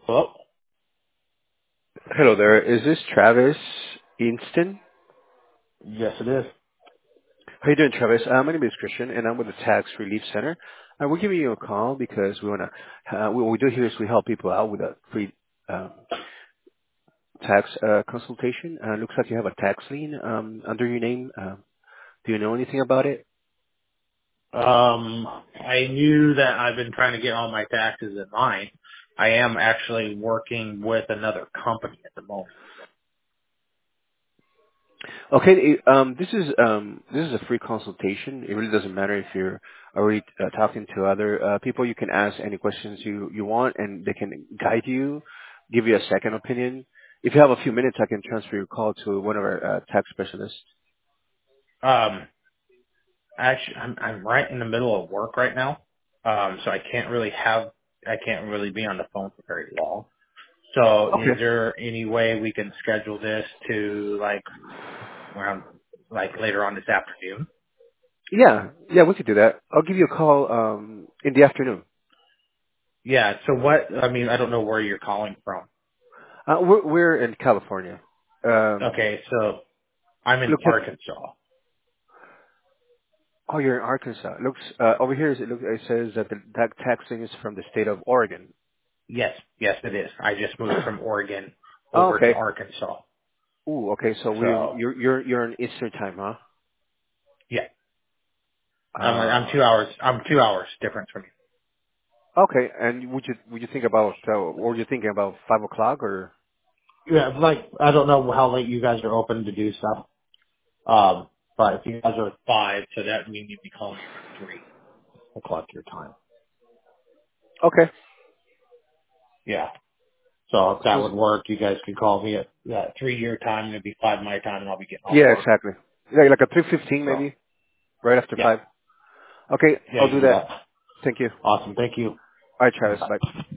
Hello? Hello there. Is this Travis Easton? Yes, it is. How you doing, Travis? My name is Christian, and I'm with the Tax Relief Center. We're giving you a call because we want to. What we do here is we help people out with a free um, tax consultation. Looks like you have a tax lien under your name. Do you know anything about it? I knew that I've been trying to get all my taxes in line. I am actually working with another company at the moment. Okay. This is a free consultation. It really doesn't matter if you're already talking to other people. You can ask any questions you want, and they can guide you, give you a second opinion. If you have a few minutes, I can transfer your call to one of our tax specialists. Um, actually, I'm right in the middle of work right now. So I can't really be on the phone for very long. So is Okay. there any way we can schedule this to like around, like later on this afternoon? Yeah, we could do that. I'll give you a call in the afternoon. Yeah. So I don't know where you're calling from. We're in California. Okay. So I'm in Looks like Arkansas. oh, you're in Arkansas. Looks over here. It says that that taxing is from the state of Oregon. Yes, it is. I just moved from Oregon Oh, over to okay. Arkansas. Ooh, okay. So So you're in Eastern time, huh? yeah, I'm Uh, 2 hours. I'm 2 hours difference from okay. And would you think about what were you thinking about 5 o'clock or? you. Yeah, like I don't know how late you guys are open to do stuff. Um, but if you guys are at 5, so that means you'd be calling around 3 o'clock your time. Okay. Yeah. So if that So would work, you guys could call me at 3 your time, and it'd be 5 my time, and I'll be getting off yeah, work. exactly. Like a 3:15 So maybe, right after yeah, 5. Okay, yeah, I'll you do can do that. that. Thank you. Awesome. Thank you. All right, Travis. Bye. Bye.